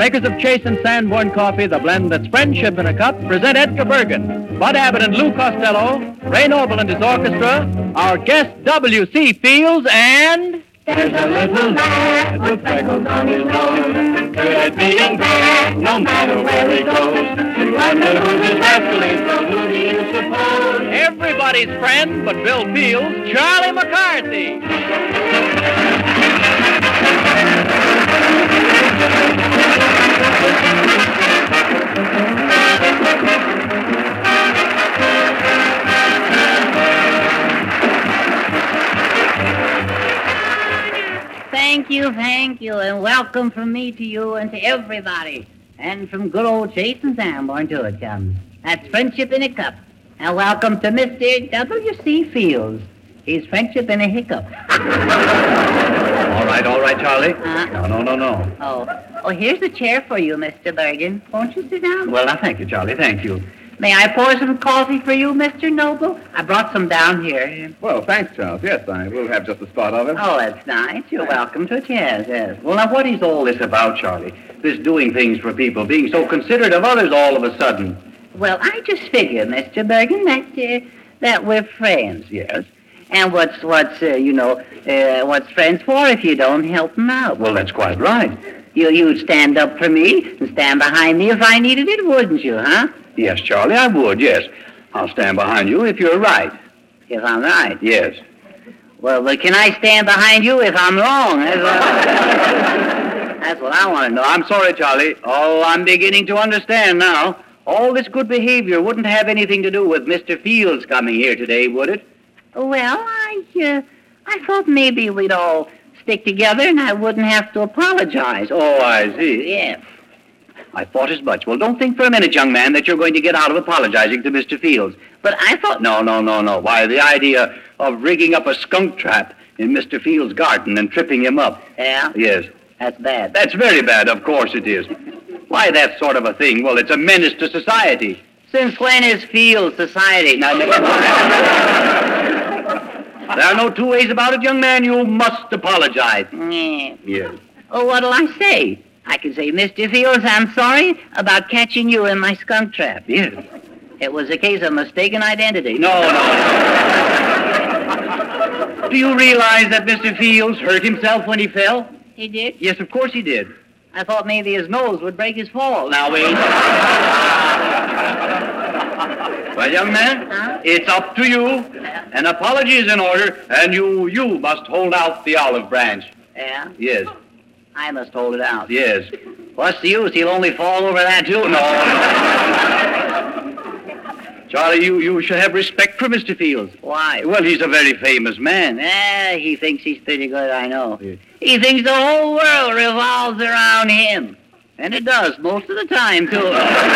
makers of Chase and Sanborn Coffee, the blend that's friendship in a cup, present Edgar Bergen, Bud Abbott and Lou Costello, Ray Noble and his orchestra, our guest W.C. Fields, and... There's a little lad with freckles on his nose, good at being bad, no matter where he goes. You wonder who this rascal is, so who do you suppose? Everybody's friend but Bill Fields, Charlie McCarthy. Thank you, and welcome from me to you and to everybody. And from good old Chase and Sanborn to it comes. That's Friendship in a Cup. And welcome to Mr. W.C. Fields. He's Friendship in a Hiccup. All right, Charlie. No. Oh, here's a chair for you, Mr. Bergen. Won't you sit down? Well, thank you, Charlie, thank you. May I pour some coffee for you, Mr. Noble? I brought some down here. Well, thanks, Charles. Yes, I will have just a spot of it. Oh, that's nice. You're welcome to it, yes. Well, now, what is all this about, Charlie? This doing things for people, being so considerate of others all of a sudden. Well, I just figure, Mr. Bergen, that we're friends. Yes. And what's friends for if you don't help them out? Well, that's quite right. You'd stand up for me and stand behind me if I needed it, wouldn't you, huh? Yes, Charlie, I would, yes. I'll stand behind you if you're right. If I'm right? Yes. Well, but can I stand behind you if I'm wrong? That's what I want to know. I'm sorry, Charlie. Oh, I'm beginning to understand now. All this good behavior wouldn't have anything to do with Mr. Fields coming here today, would it? Well, I thought maybe we'd all stick together and I wouldn't have to apologize. Oh, I see. Yeah. I thought as much. Well, don't think for a minute, young man, that you're going to get out of apologizing to Mr. Fields. But I thought... No. Why, the idea of rigging up a skunk trap in Mr. Fields' garden and tripping him up. Yeah? Yes. That's bad. That's very bad, of course it is. Why, that sort of a thing? Well, it's a menace to society. Since when is Fields society? Now, there are no two ways about it, young man. You must apologize. Yeah. Yes. Oh, what'll I say? I can say, Mr. Fields, I'm sorry about catching you in my skunk trap. Yes. It was a case of mistaken identity. No. Do you realize that Mr. Fields hurt himself when he fell? He did? Yes, of course he did. I thought maybe his nose would break his fall. Now, wait. Well, young man, It's up to you. An apology is in order, and you must hold out the olive branch. Yeah? Yes. I must hold it out. Yes. What's the use? He'll only fall over that, too. No. Charlie, you should have respect for Mr. Fields. Why? Well, he's a very famous man. He thinks he's pretty good, I know. Yeah. He thinks the whole world revolves around him. And it does, most of the time, too.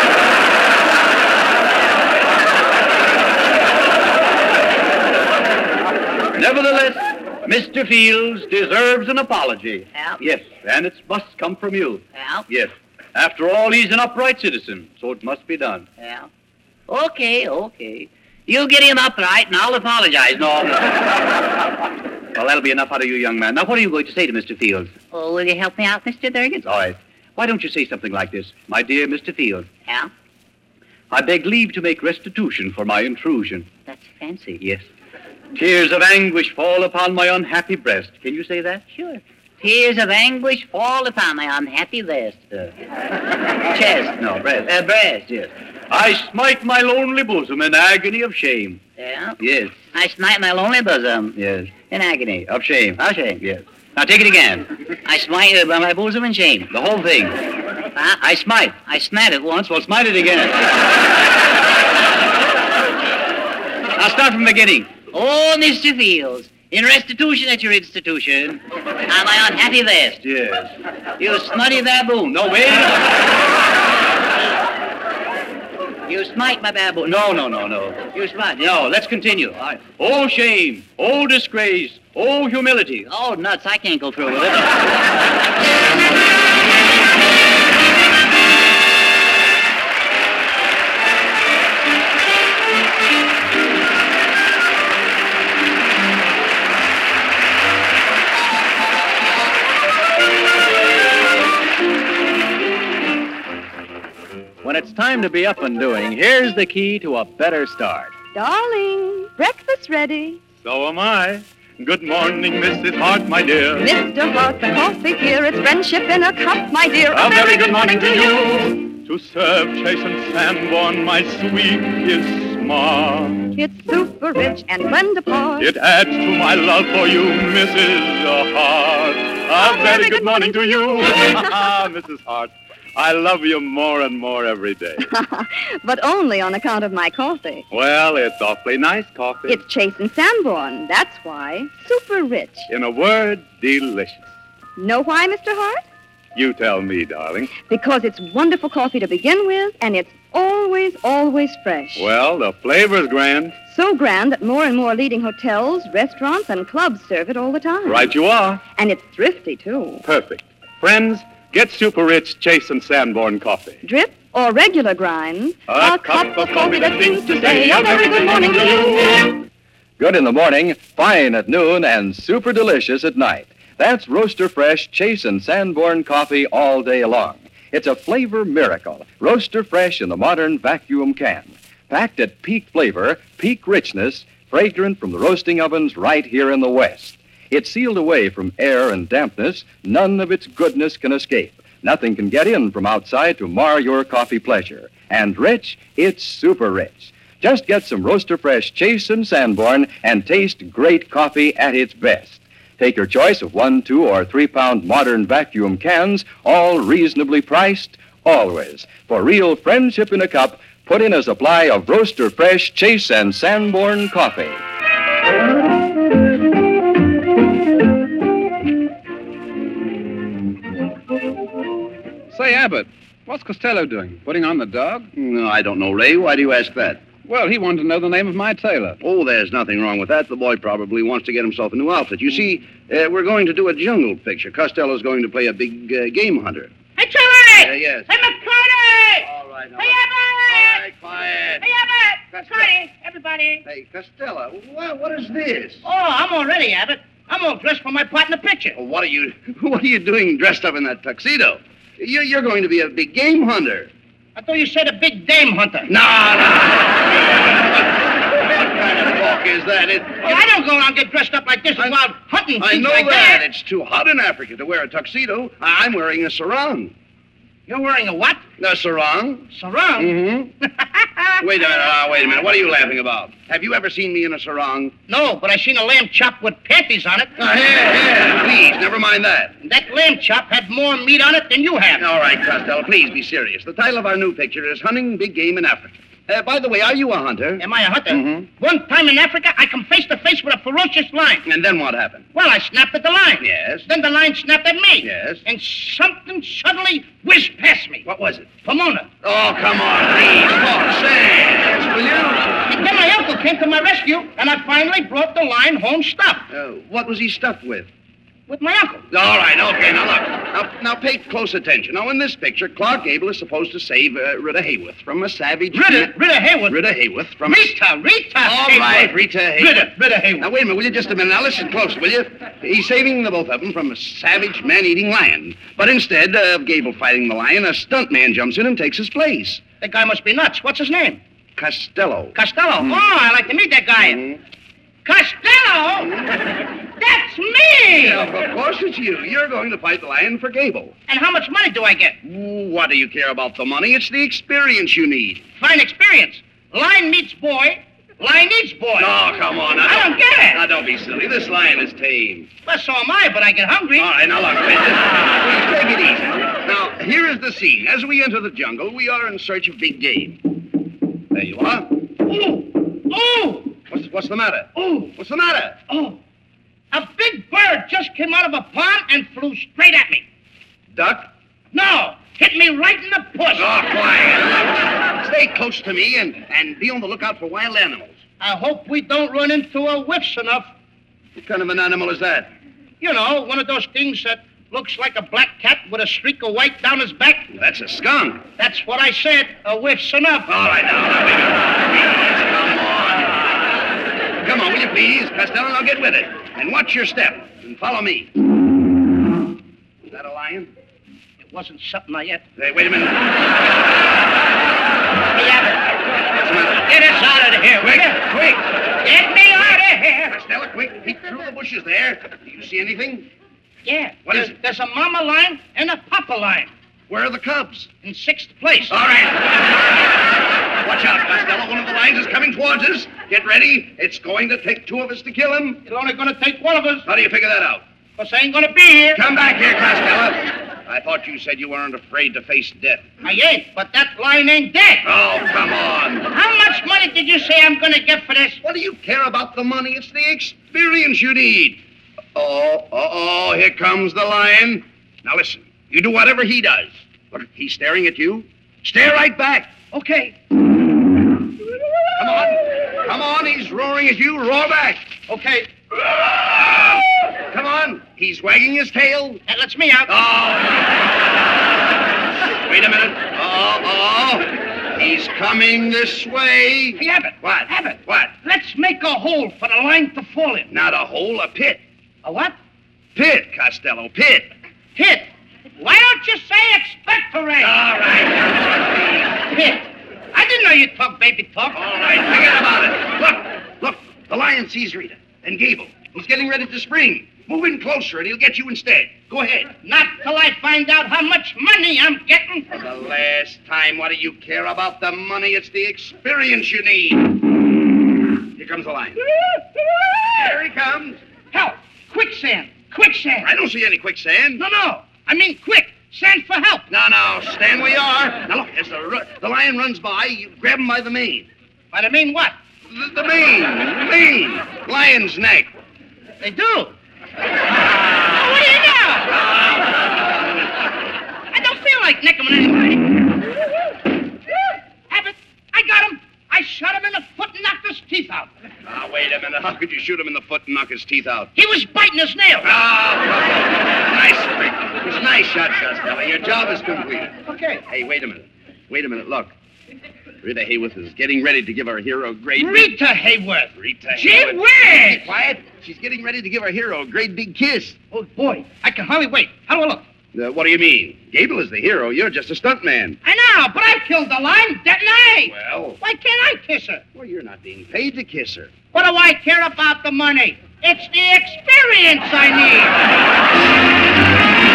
Nevertheless, Mr. Fields deserves an apology. Yeah? Yes, and it must come from you. Yeah? Yes. After all, he's an upright citizen, so it must be done. Yeah? Okay. You get him upright, and I'll apologize. No. Well, that'll be enough out of you, young man. Now, what are you going to say to Mr. Fields? Oh, will you help me out, Mr. Durgan? All right. Why don't you say something like this? My dear Mr. Fields. Yeah? I beg leave to make restitution for my intrusion. That's fancy. Yes. Tears of anguish fall upon my unhappy breast. Can you say that? Sure. Tears of anguish fall upon my unhappy breast. Chest. No, breast. Breast. Yes. I smite my lonely bosom in agony of shame. Yeah? Yes. I smite my lonely bosom. Yes. In agony. Of shame. Of shame. Yes. Now take it again. I smite my bosom in shame. The whole thing. I smite. I smat it once. Well, smite it again. Now start from the beginning. Oh, Mr. Fields, in restitution at your institution, on my unhappy vest. Yes. You smutty baboon. No, wait. You smite my baboon. No. You smite. No, let's continue. All right. Oh, shame. Oh, disgrace. Oh, humility. Oh, nuts. I can't go through with it. it's time to be up and doing, here's the key to a better start. Darling, breakfast ready. So am I. Good morning, Mrs. Hart, my dear. Mr. Hart, the coffee here. It's friendship in a cup, my dear. A very good morning to you. To serve Chase and Sanborn, my sweet is smart. It's super rich and blend apart. It adds to my love for you, Mrs. Hart. A very good morning to you. Mrs. Hart, I love you more and more every day. But only on account of my coffee. Well, it's awfully nice coffee. It's Chase and Sanborn, that's why. Super rich. In a word, delicious. Know why, Mr. Hart? You tell me, darling. Because it's wonderful coffee to begin with, and it's always, always fresh. Well, the flavor's grand. So grand that more and more leading hotels, restaurants, and clubs serve it all the time. Right you are. And it's thrifty, too. Perfect. Friends, get super rich Chase and Sanborn coffee. Drip or regular grind. A cup of coffee that seems to say a very good morning to you. Good in the morning, fine at noon, and super delicious at night. That's Roaster Fresh Chase and Sanborn coffee all day long. It's a flavor miracle. Roaster Fresh in the modern vacuum can. Packed at peak flavor, peak richness, fragrant from the roasting ovens right here in the West. It's sealed away from air and dampness. None of its goodness can escape. Nothing can get in from outside to mar your coffee pleasure. And rich, it's super rich. Just get some Roaster Fresh Chase and Sanborn and taste great coffee at its best. Take your choice of 1, 2, or 3-pound modern vacuum cans, all reasonably priced, always. For real friendship in a cup, put in a supply of Roaster Fresh Chase and Sanborn coffee. Say, Abbott, what's Costello doing? Putting on the dog? No, I don't know, Ray. Why do you ask that? Well, he wanted to know the name of my tailor. Oh, there's nothing wrong with that. The boy probably wants to get himself a new outfit. You see, we're going to do a jungle picture. Costello's going to play a big game hunter. Hey, Charlie! Yes. Hey, McCarty! All right, now. Hey, All Abbott! right, quiet. Hey, Abbott! Costello. McCarty, everybody. Hey, Costello, what is this? Oh, I'm all ready, Abbott. I'm all dressed for my part in the picture. Oh, what are you doing dressed up in that tuxedo? You're going to be a big game hunter. I thought you said a big dame hunter. No. What kind of talk is that? Well, I don't go around and get dressed up like this and go out hunting I things know like that. It's too hot in Africa to wear a tuxedo. I'm wearing a sarong. You're wearing a what? A sarong? Sarong? Mm-hmm. Wait a minute. What are you laughing about? Have you ever seen me in a sarong? No, but I seen a lamb chop with panties on it. Here, please, never mind that. That lamb chop had more meat on it than you have. All right, Costello, please be serious. The title of our new picture is Hunting Big Game in Africa. By the way, are you a hunter? Am I a hunter? Mm-hmm. One time in Africa, I come face to face with a ferocious lion. And then what happened? Well, I snapped at the lion. Yes. Then the lion snapped at me. Yes. And something suddenly whizzed past me. What was it? Pomona. Oh, come on, please, talk sense, will you? And then my uncle came to my rescue, and I finally brought the lion home stuffed. What was he stuffed with? With my uncle. All right, okay, now look. Now pay close attention. Now, in this picture, Clark Gable is supposed to save Rita Hayworth from a savage... Rita Hayworth? Rita Hayworth from... Rita All Hayworth. right, Rita Hayworth. Rita Hayworth. Now, wait a minute, will you just a minute? Now, listen close, will you? He's saving the both of them from a savage, man-eating lion. But instead of Gable fighting the lion, a stuntman jumps in and takes his place. That guy must be nuts. What's his name? Costello. Costello. Oh, I'd like to meet that guy. Costello? That's me! Yeah, of course it's you. You're going to fight the lion for Gable. And how much money do I get? What do you care about the money? It's the experience you need. Fine experience. Lion meets boy. Lion eats boy. Oh, come on. Now, I don't get it. Now, don't be silly. This lion is tame. Well, so am I, but I get hungry. All right, now look, please take it easy. Now, here is the scene. As we enter the jungle, we are in search of big game. There you are. Oh! What's the matter? Oh! What's the matter? Oh! A big bird just came out of a pond and flew straight at me. Duck? No! Hit me right in the puss. Oh, quiet. Stay close to me and be on the lookout for wild animals. I hope we don't run into a whiffs enough. What kind of an animal is that? You know, one of those things that looks like a black cat with a streak of white down his back. That's a skunk. That's what I said. A whiff's enough. All right, now, come on, will you please, Costello? Now get with it. And watch your step. And follow me. Is that a lion? It wasn't something I ate. Hey, wait a minute. Hey, Abbott. What's the matter? Get us out of here, will you? Quick! Get me out of here. Costello, quick. Peek through the bushes there. Do you see anything? Yeah. What is it? There's a mama lion and a papa lion Where are the cubs? in 6th place. All right. Watch out, Costello. One of the lions is coming towards us. Get ready. It's going to take 2 of us to kill him. It's only going to take one of us, How do you figure that out? because I ain't going to be here. Come back here, Costello. I thought you said you weren't afraid to face death. I ain't, but that lion ain't dead. Oh, come on. How much money did you say I'm going to get for this? What do you care about the money? It's the experience you need. Oh, here comes the lion. Now listen, you do whatever he does. Look, he's staring at you. Stare right back. Okay. Come on, he's roaring at you. Roar back. Okay. Come on, he's wagging his tail. That lets me out. Oh. Wait a minute. Oh, he's coming this way. Hey, Abbott. What? Abbott. What? Let's make a hole for the lion to fall in. Not a hole, a pit. A what? Pit, Costello, pit. Pit. Why don't you say expectorate? All right. Pit. I didn't know you'd talk baby talk. All right, forget about it. Look, the lion sees Rita and Gable. He's getting ready to spring. Move in closer and he'll get you instead. Go ahead. Not till I find out how much money I'm getting. For the last time, what do you care about the money? It's the experience you need. Here comes the lion. Here he comes. Help! Quicksand! Quicksand! I don't see any quicksand. No. I mean quick. Send for help. No, stand where you are. Now look, as the lion runs by, you grab him by the mane. But I mean what? The mane. Lion's neck. They do. What do you know? I don't feel like necking anybody. Abbott, I got him. I shot him in the foot and knocked his teeth out. Now, wait a minute. How could you shoot him in the foot and knock his teeth out? He was biting his nail. Nice trick. It was a nice shot, Costello. Your job is completed. Okay. Hey, wait a minute. Look. Rita Hayworth is getting ready to give our hero a great... Rita Hayworth. Rita Gee Hayworth. whiz! Be quiet. She's getting ready to give our hero a great big kiss. Oh, boy. I can hardly wait. How do I look? What do you mean? Gable is the hero. You're just a stuntman. I know, but I killed the lion, didn't I? Well... Why can't I kiss her? Well, you're not being paid to kiss her. What do I care about the money? It's the experience I need.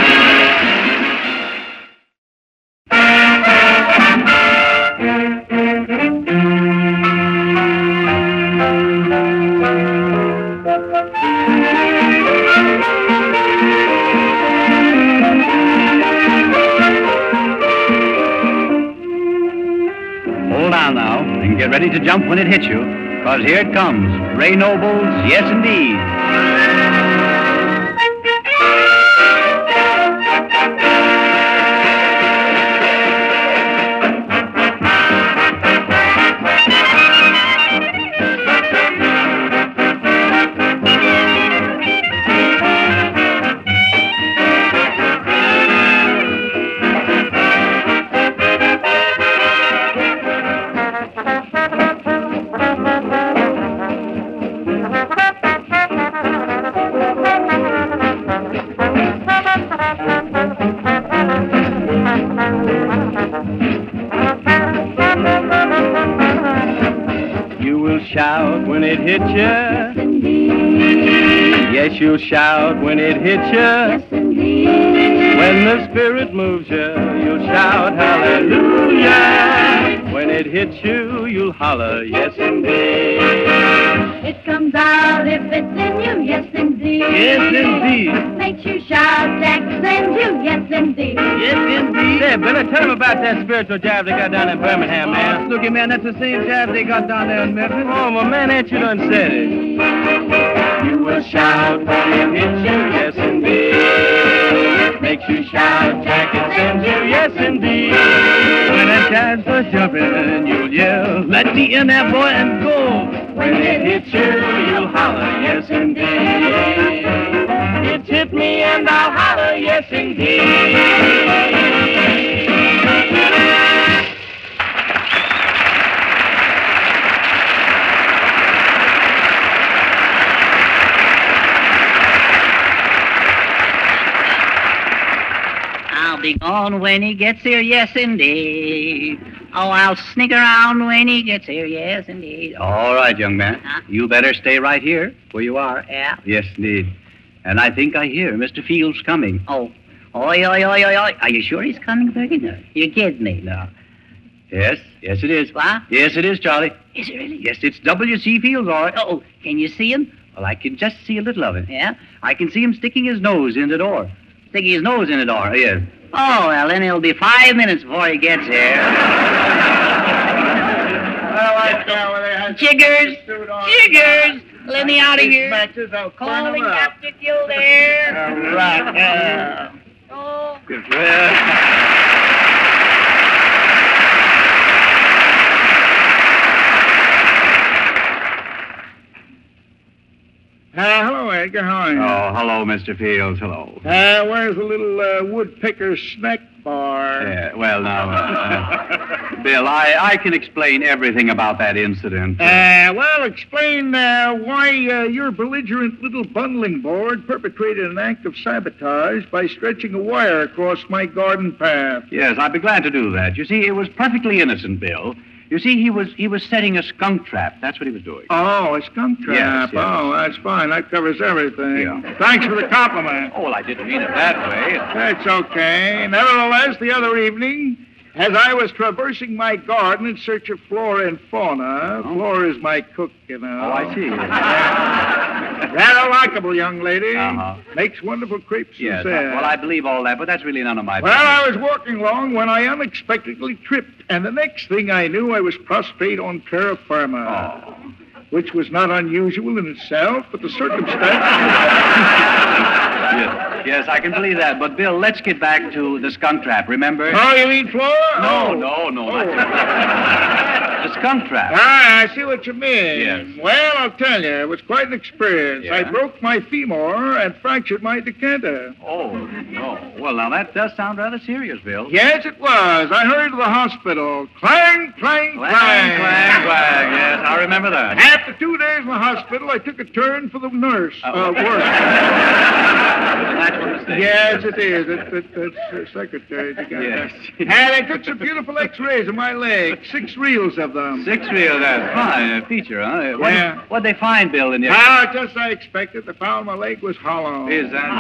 Hold on now, and get ready to jump when it hits you, because here it comes. Ray Noble's Yes Indeed. You will shout when it hits you. Yes, indeed. Yes, you'll shout when it hits you. Yes, indeed. When the Spirit moves you, you'll shout hallelujah. When it hits you, you'll holler, yes, indeed. It comes out if it's in you. Yes, indeed. Yes, indeed. Makes you shout, Jack sends you. Yes, indeed. Yes, indeed. Say, Billy, tell him about that spiritual jive they got down in Birmingham, man. Looky, man, that's the same jive they got down there in Memphis. Oh, my man, ain't you done said it? You will shout when it hits you, yes, indeed. Makes you shout, Jack, it sends you, yes, indeed. When that jive's for jumping, you'll yell, let me in there, boy, and go. When it hits you, you'll holler, yes, indeed. It's hit me and I'll holler, yes, indeed. I'll be gone when he gets here, yes, indeed. Oh, I'll sneak around when he gets here, yes, indeed. All right, young man. Huh? You better stay right here where you are. Yeah. Yes, indeed. And I think I hear Mr. Fields coming. Oh. Oi, oi, oi, oi, oi. Are you sure he's coming, Bergen? You kidding me? No. Yes, it is. What? Yes, it is, Charlie. Is it really? Yes, it's W.C. Fields, all right. Oh, can you see him? Well, I can just see a little of it. Yeah? I can see him sticking his nose in the door. Sticking his nose in the door, yes. Oh, well, then it'll be 5 minutes before he gets here. Jiggers! Jiggers! Let me out of here. Calling Dr. Kildare. All right. Oh. Hello, Edgar. How are you? Oh, hello, Mr. Fields. Hello. Where's the little woodpecker snack bar? Yeah, well, now, Bill, I can explain everything about that incident. Well, explain why your belligerent little bundling board perpetrated an act of sabotage by stretching a wire across my garden path. Yes, I'd be glad to do that. You see, it was perfectly innocent, Bill. You see, he was setting a skunk trap. That's what he was doing. Oh, a skunk trap. Yes. Oh, that's fine. That covers everything. Yeah. Thanks for the compliment. Oh, well, I didn't mean it that way. That's okay. Nevertheless, the other evening, as I was traversing my garden in search of flora and fauna, Flora is my cook, you know. Oh, I see. Rather likable young lady. Uh-huh. Makes wonderful crepes Yes, and well, I believe all that, but that's really none of my Well, business. I was walking along when I unexpectedly tripped, and the next thing I knew, I was prostrate on terra firma. Oh. Which was not unusual in itself, but the circumstance... Yes, I can believe that. But, Bill, let's get back to the skunk trap, remember? Oh, you mean Flora? No, Oh. no, no. Oh. The skunk trap. Ah, I see what you mean. Yes. Well, I'll tell you, it was quite an experience. Yeah? I broke my femur and fractured my decanter. Oh, no. Well, now, that does sound rather serious, Bill. Yes, it was. I hurried to the hospital. Clang, clang, Clang, clang. clang, clang. Yes, I remember that. After 2 days in the hospital, I took a turn for the nurse. Work. That's what it is. Yes, it is. It's secretary. Yes. And I took some beautiful x-rays of my leg. 6 reels of them. 6 reel, that's fine. Feature, huh? Yeah. What'd they find, Bill, in the... Ah, just as I expected. They found my leg was hollow. Is that...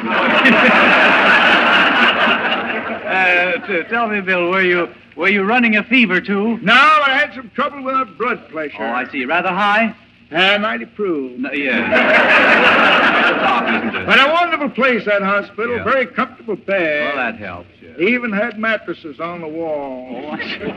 Tell me, Bill, were you running a fever, too? No, I had some trouble with my blood pressure. Oh, I see. Rather high? 90 proof. No, yeah. That's the top, isn't it? But a wonderful place, that hospital. Yeah. Very comfortable bed. Well, that helps, yeah. They even had mattresses on the wall. Oh, I see.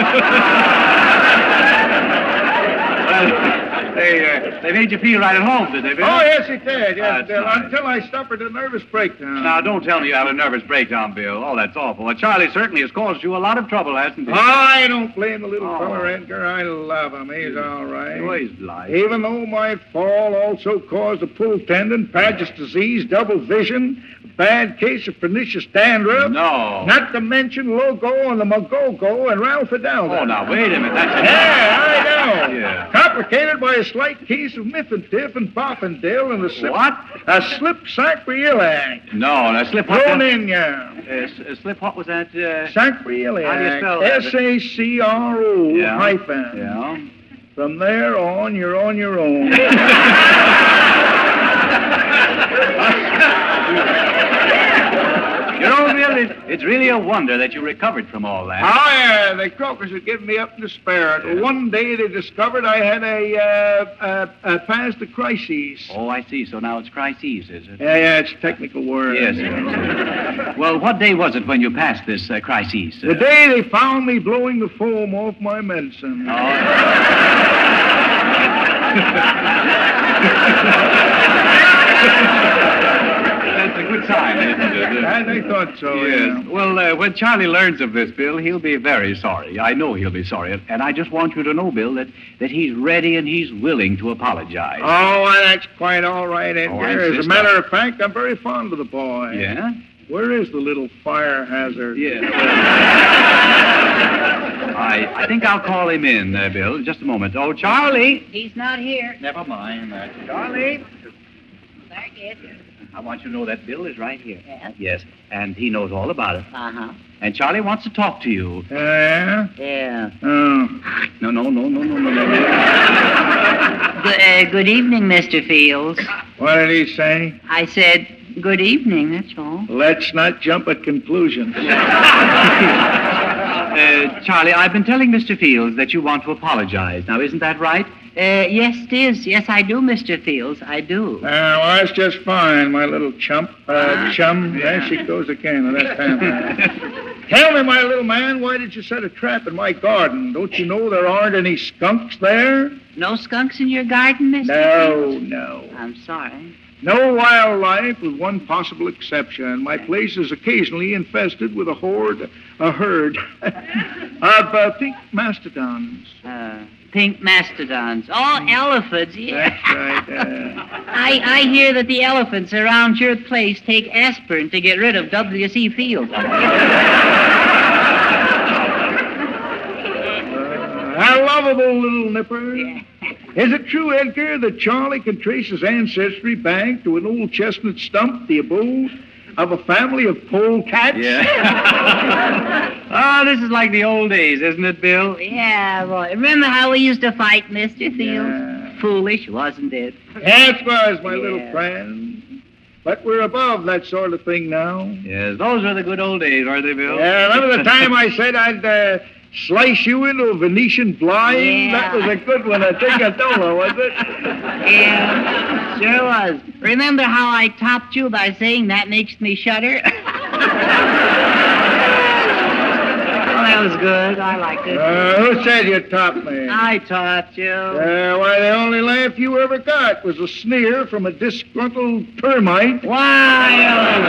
Well, they made you feel right at home, did they, Bill? Oh, yes, it did. Yes, That's nice. until I suffered a nervous breakdown. Now, don't tell me you had a nervous breakdown, Bill. Oh, that's awful. Well, Charlie certainly has caused you a lot of trouble, hasn't he? I don't blame the little Oh. feller, Edgar. I love him. He's all right. Oh, he's blind. Even though my fall also caused a pull tendon, Paget's disease, double vision, a bad case of pernicious dandruff. No. Not to mention Logo and the Magogo and Ralph Hidalgo. Oh, now, wait a minute. That's... Yeah, I know. Yeah. Complicated by a slight case of Miffentiff and Boffindale and the slip... What? A slip sacrilegious. No, now, slip what? Thrown in, yeah. Slip what was that? Sacrilegious. How do you spell that? S-A-C-R-O Yeah. hyphen. Yeah. From there on, you're on your own. You know, Bill, it's really a wonder that you recovered from all that. Oh, yeah, the croakers had given me up in despair. Yeah. One day they discovered I had passed the crises. Oh, I see. So now it's crises, is it? Yeah, it's a technical word. Yes. Well, what day was it when you passed this crises? The day they found me blowing the foam off my medicine. That's a good sign, isn't it? I thought so, Yes. yeah. Well, when Charlie learns of this, Bill, he'll be very sorry. I know he'll be sorry. And I just want you to know, Bill, that he's ready and he's willing to apologize. Oh, well, that's quite all right, Edgar. Oh, I As a insist matter on- of fact, I'm very fond of the boy. Yeah? Where is the little fire hazard? Yeah. I think I'll call him in, Bill. Just a moment. Oh, Charlie. He's not here. Never mind. Charlie. Thank you. I want you to know that bill is right here. Yes. Yes, and he knows all about it. Uh-huh. And Charlie wants to talk to you. Yeah? Yeah. Oh. No. Good evening, Mr. Fields. What did he say? I said, good evening, that's all. Let's not jump at conclusions. Charlie, I've been telling Mr. Fields that you want to apologize. Now, isn't that right? Yes, it is. Yes, I do, Mr. Fields. I do. Well, that's just fine, my little chum. Chum. There she goes again. That's Tell me, my little man, why did you set a trap in my garden? Don't you know there aren't any skunks there? No skunks in your garden, Mr. Fields? No. I'm sorry. No wildlife with one possible exception. My place is occasionally infested with a herd of pink mastodons. Pink mastodons. Oh, elephants, yeah. That's right. I hear that the elephants around your place take aspirin to get rid of W.C. Fields. A lovable little nipper. Yeah. Is it true, Edgar, that Charlie can trace his ancestry back to an old chestnut stump, the abode of a family of polecats? Yeah. Oh, this is like the old days, isn't it, Bill? Yeah, boy. Remember how we used to fight, Mr. Fields? Yeah. Foolish, wasn't it? Yes, was, my little Yeah. friend. But we're above that sort of thing now. Yes, those were the good old days, weren't they, Bill? Yeah, remember the time I said I'd slice you into a Venetian blind? Yeah. That was a good one. I think I told her, was it? Yeah, sure was. Remember how I topped you by saying that makes me shudder? Oh, that was good. I liked it. Who said you topped me? I topped you. Why, the only laugh you ever got was a sneer from a disgruntled termite. Why,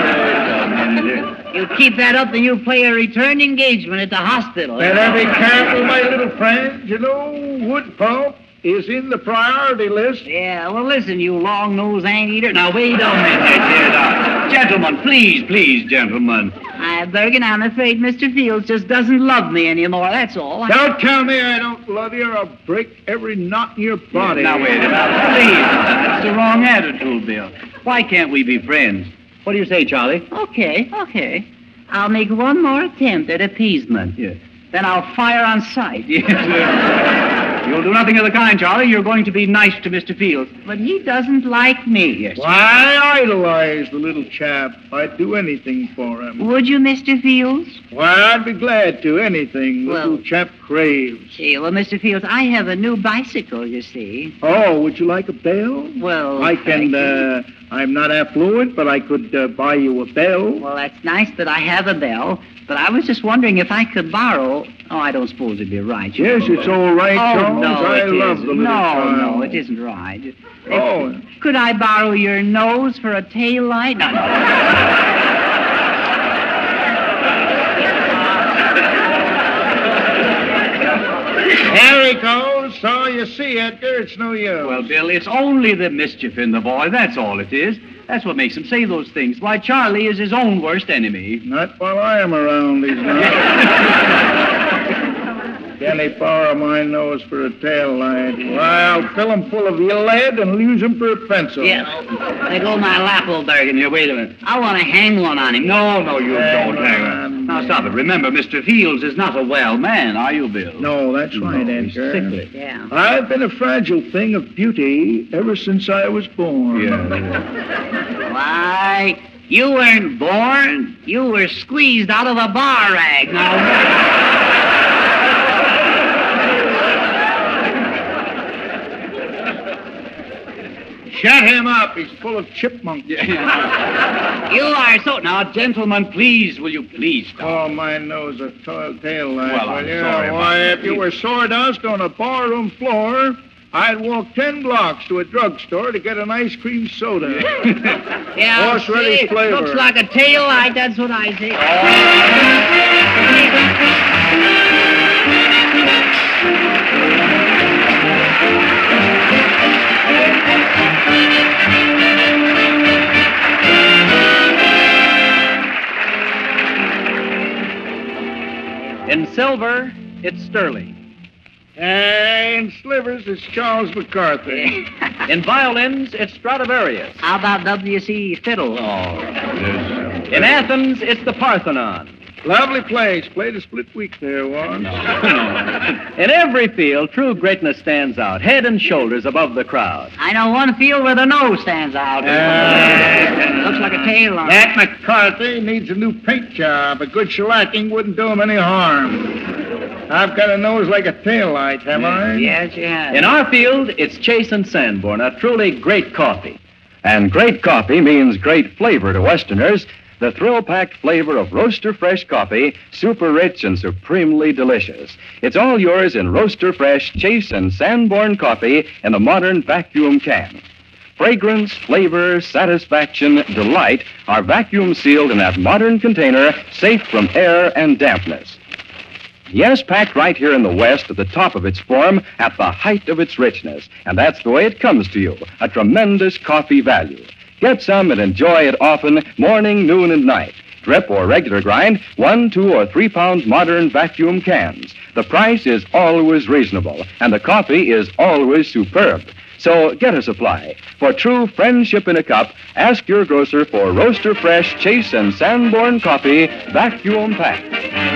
you keep that up and you play a return engagement at the hospital. Better be careful, my little friend. You know, wood pulp is in the priority list. Yeah, well, listen, you long-nosed anteater. Now, wait a minute. Gentlemen, please, gentlemen. Bergen, I'm afraid Mr. Fields just doesn't love me anymore, that's all. Don't tell me I don't love you or I'll break every knot in your body. Now, wait a minute. Please, that's the wrong attitude, Bill. Why can't we be friends? What do you say, Charlie? Okay. I'll make one more attempt at appeasement. Yes. Then I'll fire on sight. Yes. You'll do nothing of the kind, Charlie. You're going to be nice to Mr. Fields. But he doesn't like me. Yes. Why, I idolize the little chap. I'd do anything for him. Would you, Mr. Fields? Why, I'd be glad to. Anything the Well- little chap craves. Gee, well, Mr. Fields, I have a new bicycle, you see. Oh, would you like a bell? Well, I thank can, I'm not affluent, but I could buy you a bell. Well, that's nice that I have a bell, but I was just wondering if I could borrow... Oh, I don't suppose it'd be right. you Yes, know. it's all right, Oh, Charles. no, I it love isn't. the little child. No, it isn't right. Oh. Could I borrow your nose for a tail light? No. There he goes. So you see, Edgar, it's no use. Well, Bill, it's only the mischief in the boy. That's all it is. That's what makes him say those things. Why, Charlie is his own worst enemy. Not while I am around, he's not. Can he borrow my nose for a tail light? Well, I'll fill him full of lead and use him for a pencil. Yeah. There go my lap, old Bergen. Here, wait a minute. I want to hang one on him. No, you Hang don't, Hang on. on. Now, stop it. Remember, Mr. Fields is not a well man, are you, Bill? No, that's right, he's Edgar. sickly. Yeah. I've been a fragile thing of beauty ever since I was born. Why, you weren't born. You were squeezed out of a bar rag. Now, Shut him up. He's full of chipmunks. you are so... Now, gentlemen, please, will you please stop? Oh, my nose a tail light. Well, I'm will you? sorry about Why, that. if you were sawdust on a barroom floor, I'd walk 10 blocks to a drugstore to get an ice cream soda. Yeah, Horseradish see, flavor. looks like a tail light, that's what I say. In silver, it's sterling. In slivers, it's Charles McCarthy. In violins, it's Stradivarius. How about W.C. Fiddle? In Athens, it's the Parthenon. Lovely place. Played a split week there once. In every field, true greatness stands out, head and shoulders above the crowd. I know one field where the nose stands out. Looks like a tail on it. That McCarthy needs a new paint job. A good shellacking wouldn't do him any harm. I've got a nose like a taillight, have I? Yes, you have. In our field, it's Chase and Sanborn, a truly great coffee. And great coffee means great flavor to Westerners. The thrill-packed flavor of Roaster Fresh coffee, super rich and supremely delicious. It's all yours in Roaster Fresh Chase and Sanborn coffee in a modern vacuum can. Fragrance, flavor, satisfaction, delight are vacuum sealed in that modern container, safe from air and dampness. Yes, packed right here in the West at the top of its form, at the height of its richness. And that's the way it comes to you, a tremendous coffee value. Get some and enjoy it often, morning, noon, and night. Drip or regular grind, 1, 2, or 3 pound modern vacuum cans. The price is always reasonable, and the coffee is always superb. So get a supply. For true friendship in a cup, ask your grocer for Roaster Fresh Chase and Sanborn coffee, vacuum packed.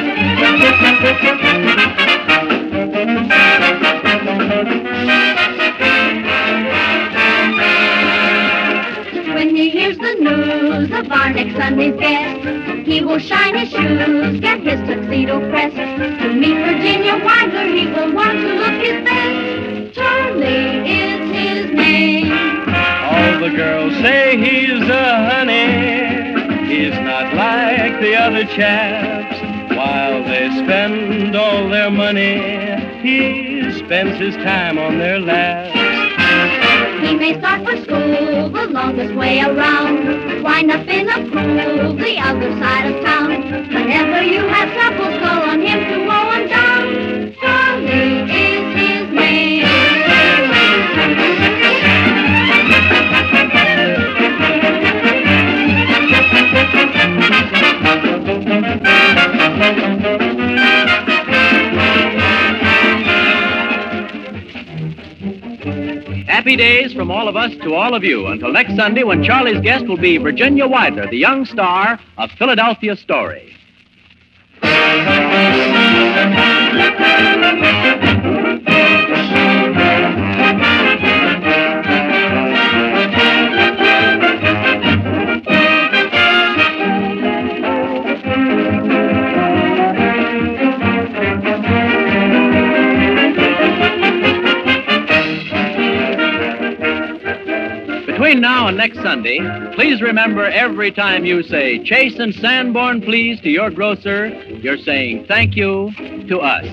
When he hears the news of our next Sunday's guest, he will shine his shoes, get his tuxedo pressed. To meet Virginia Wilder, he will want to look his best. Charlie is his name. All the girls say he's a honey. He's not like the other chaps. While they spend all their money, he spends his time on their laps. He may start for school the longest way around, wind up in a pool the other side of town. Whenever you have troubles, call on him to mow 'em down. Charlie is his name. Happy days from all of us to all of you. Until next Sunday, when Charlie's guest will be Virginia Wilder, the young star of Philadelphia Story. Between now and next Sunday, please remember every time you say Chase and Sanborn, please, to your grocer, you're saying thank you to us.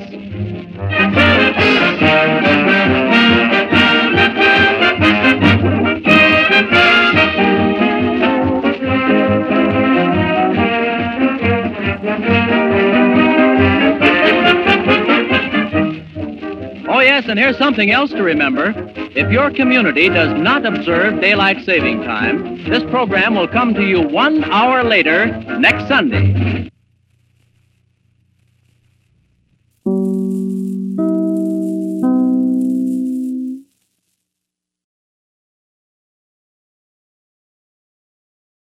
Oh, yes, and here's something else to remember. If your community does not observe daylight saving time, this program will come to you 1 hour later next Sunday.